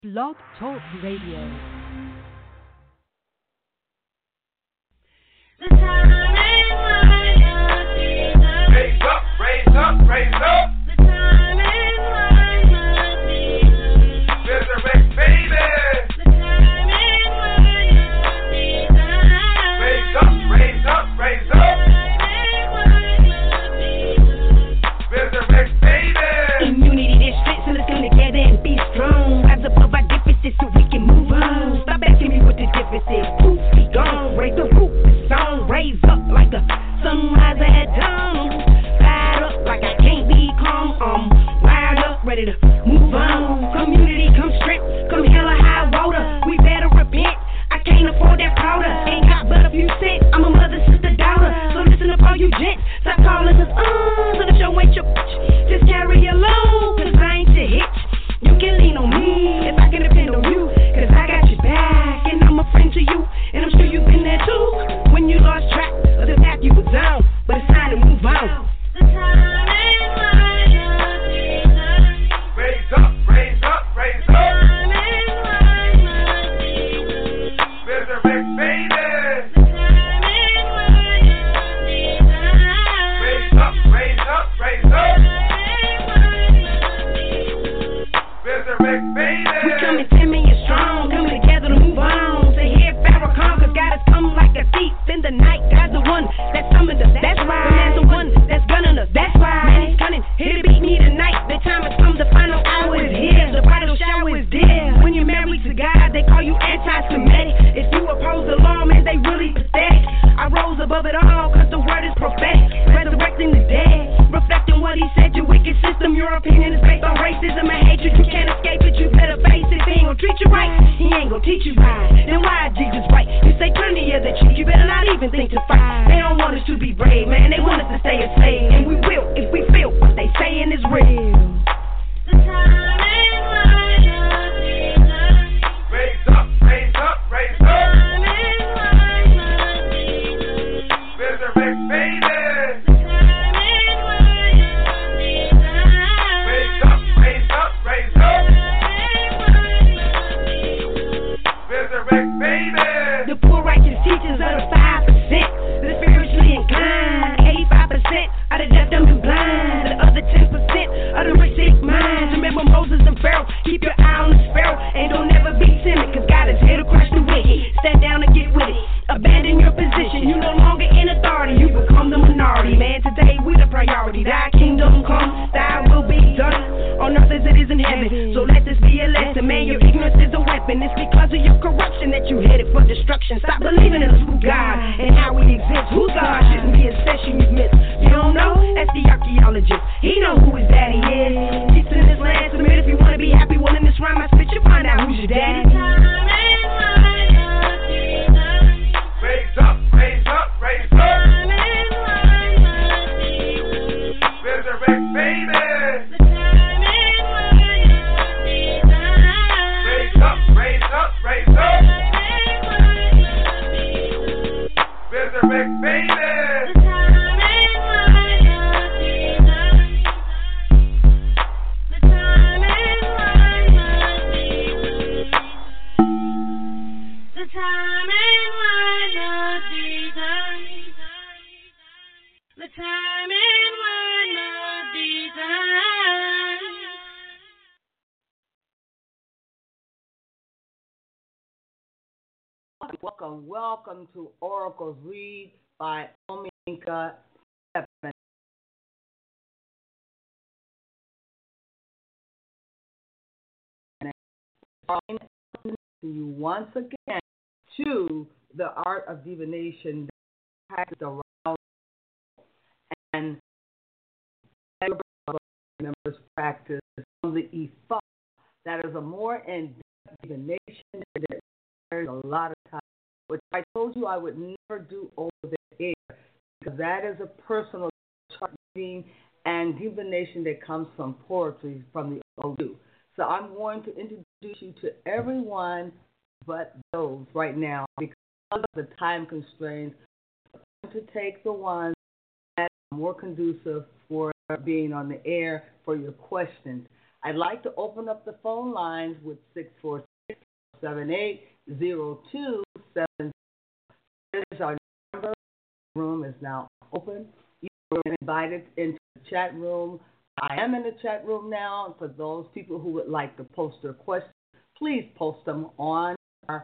Blog Talk Radio. Raise up, raise up, raise up. Resurrect, baby. Raise up, raise up, raise up. Resurrect, baby. Immunity that fits, so let's come together and be strong. Rise above our differences so we can move on. Stop asking me what the difference is. Poof, be gone. Raise the roof, the song. Raise up like the sunrise at dawn. Fired up like I can't be calm. Wired up, ready to move on. Community, come strip, come hella high water. We better repent. I can't afford that powder. Ain't got but a few cents. I'm a mother, sister, daughter. So listen up, all you gents. Stop calling us so the show ain't your bitch. Just carry along, cause I ain't your hitch. You can lean on me if I can depend on you. Cause I got your back and I'm a friend to you. And I'm sure you've been there too. When you lost track of the path you was on. But it's time to move on. Raise up, raise up, raise up. Resurrect, baby. Raise up, raise up, raise up. Resurrect, baby. We coming timid and strong, coming together to move on. To hear Pharaoh come, cause God has come like a thief in the night. God's the one that summoned us, that's why. The man's the one that's gunning us, that's why. Man, he's cunning, here to beat me tonight. The time has come, the final hour is here. The bridal shower is dear. When you're married to God, they call you anti-Semitic. If you oppose the law, man, they really pathetic. I rose above it all, cause the word is prophetic. Resurrecting the dead, reflecting what he said. Your wicked system, your opinion is based on racism and hatred. You can't escape it, you better face it. If he ain't gonna treat you right, he ain't gonna teach you right. Then why is Jesus right? You say turn the other cheek, you better not even think to fight. They don't want us to be brave, man, they want us to stay a slave. And we will, if we feel what they saying is real. Raise up, raise up, raise up. Resurrect, baby. Raise up, raise up, raise up. Resurrect, baby. The poor righteous teachers are the 5%. The spiritually inclined, 85% are the deaf, dumb, and blind. The other 10% are the rich, sick minds. Remember Moses and Pharaoh. Keep your eye on the sparrow and don't ever be timid, cause God is here to crush the wicked. Stand down and get with it. Abandon your position. You no longer in authority. You become the minority. Man, today we the priority. Thy kingdom come, thy will be done on earth as it is in heaven. So let this be a lesson. Man, your ignorance is a weapon. It's because of your corruption that you headed for destruction. Stop believing in a true God and how he exists. Whose God shouldn't be a session you've missed. You don't know? That's the archaeologist. He know who his daddy is. Peace in this land. Submit if you want to be happy. Well, in this rhyme I spit, you find out who's your daddy. Raise up, raise up, raise up. Resurrect, baby. Raise up, raise up, raise up. Resurrect, baby. Welcome to Oracles Read by Ominka Stephen. You once again to the art of divination practiced around and members practice on the Ifa. That is a more in-depth divination that requires a lot of time, which I told you I would never do over the air, because that is a personal chart reading and divination that comes from poetry from the OU. So I'm going to introduce you to everyone but those right now because of the time constraints. I'm going to take the ones that are more conducive for being on the air for your questions. I'd like to open up the phone lines with 646-780270. Our number room is now open. You're invited into the chat room. I am in the chat room now. And for those people who would like to post their questions, please post them on our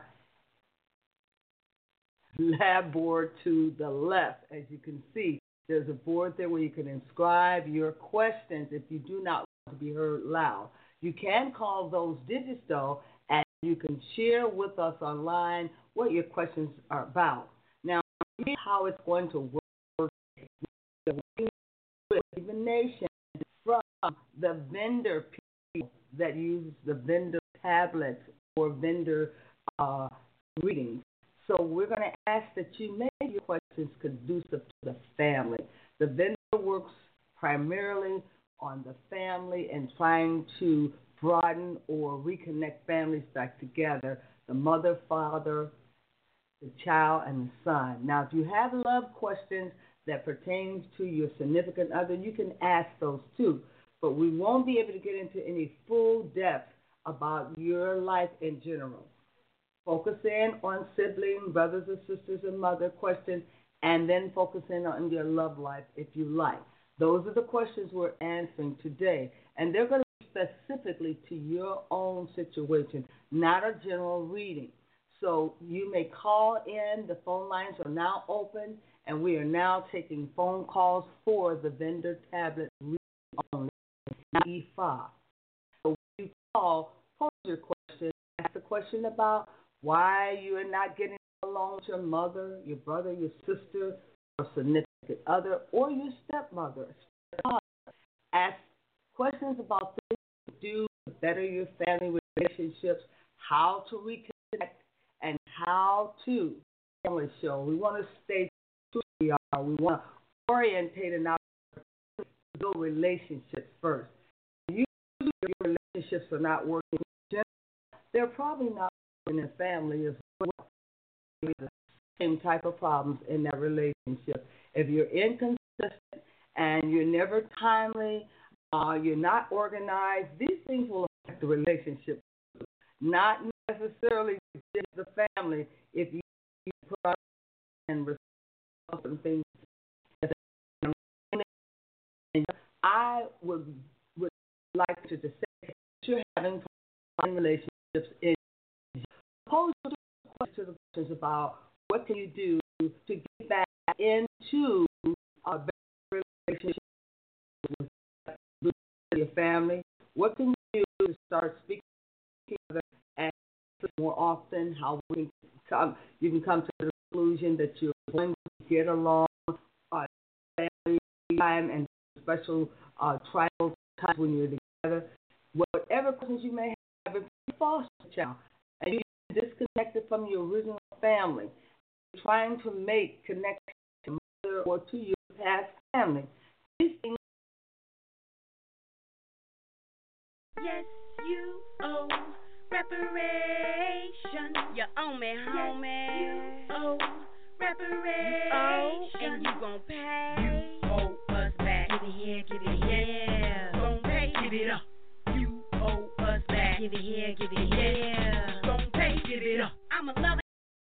lab board to the left. As you can see, there's a board there where you can inscribe your questions if you do not want to be heard loud. You can call those digits, though, and you can share with us online what your questions are about. Now, here's how it's going to work. With divination from the vendor people that use the vendor tablets or vendor readings. So we're going to ask that you make your questions conducive to the family. The vendor works primarily on the family and trying to broaden or reconnect families back together, the mother, father, the child, and the son. Now, if you have love questions that pertain to your significant other, you can ask those too. But we won't be able to get into any full depth about your life in general. Focus in on sibling, brothers and sisters and mother questions, and then focus in on your love life if you like. Those are the questions we're answering today. And they're going to be specifically to your own situation, not a general reading. So you may call in. The phone lines are now open, and we are now taking phone calls for the vendor tablet reading only, E5. So when you call, pose your question. Ask a question about why you are not getting along with your mother, your brother, your sister, or significant other, or your stepmother. Ask questions about things to do to better your family relationships, how to reconnect, and how to family show. We want to stay true to who we are. We want to orientate and not build relationships first. Usually your relationships are not working. They're probably not working in family as well. The same type of problems in that relationship. If you're inconsistent and you're never timely, you're not organized, these things will affect the relationship. Not necessarily just the family. If you put up and respond to things, I would like to say that you're having relationships in. Pose questions about what can you do to get back into a better relationship with your family. What can you do to start speaking together and more often? How we can you can come to the conclusion that you're going to get along, family time and special tribal times when you're together. Whatever questions you may have, if you foster a child and you're disconnected from your original family, you're trying to make connection to mother or to your past family. These things. Yes, you owe reparation. You owe me, homie. Yes, you owe reparation. And you gon' pay. You owe us back. Give it here, give it here. Gon' pay, give it up. You owe us back. Give it here, give it here. Gon' pay, give it up. I'm a lover.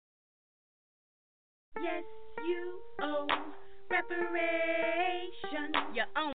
Yes, you owe reparation. You owe.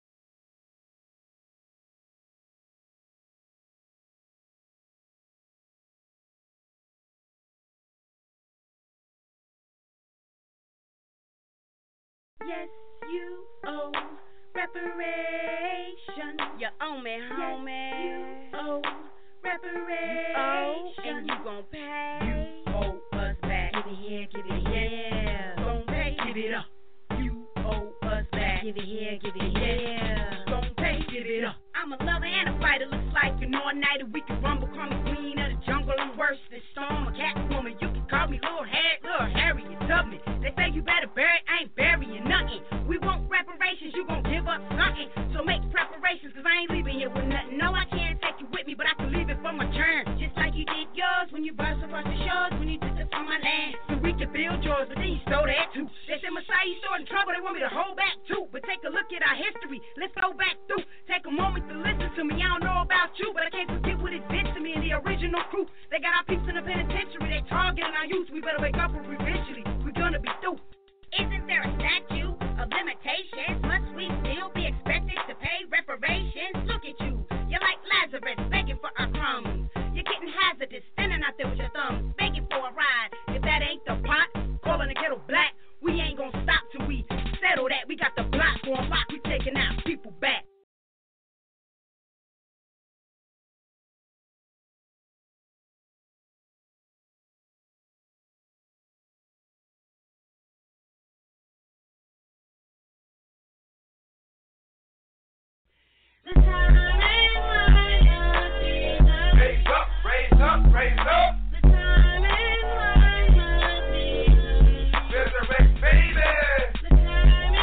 Yes, you owe reparation. You owe me, homie. Yes, you owe reparation. And you gon' pay. You owe us back. Give it here, give it here. Gon' pay, give it up. You owe us back. Give it here, give it here. Gon' pay, give it up. I'm a lover and a fighter. Looks like an all-nighter. We can rumble, call me queen of the jungle. I'm worse than Storm, a Catwoman. You can call me Little Harriet Tubman. They say you better bury, I ain't burying nothing. We want reparations, you gon' give up something. So make preparations, cause I ain't leaving here with nothing. No, I can't take you with me, but I can leave it for my turn. Just like you did yours when you burst across the shores, when you took us on my land. So we can build real joys, but then you stole that too. They said Messiah, you starting trouble, they want me to hold back too. But take a look at our history, let's go back through. Take a moment to listen to me, I don't know about you, but I can't forget what it did to me and the original crew. They got our peeps in the penitentiary, they targeting our youth. We better wake up or eventually we're gonna be through. Isn't there a statute of limitations? Must we still be expected to pay reparations? Look at you, you're like Lazarus begging for our crumbs. You're getting hazardous, standing out there with your thumbs, begging for a ride. If that ain't the pot, calling the kettle black, we ain't gonna stop till we settle that. We got the block on lock, we taking our people back. The time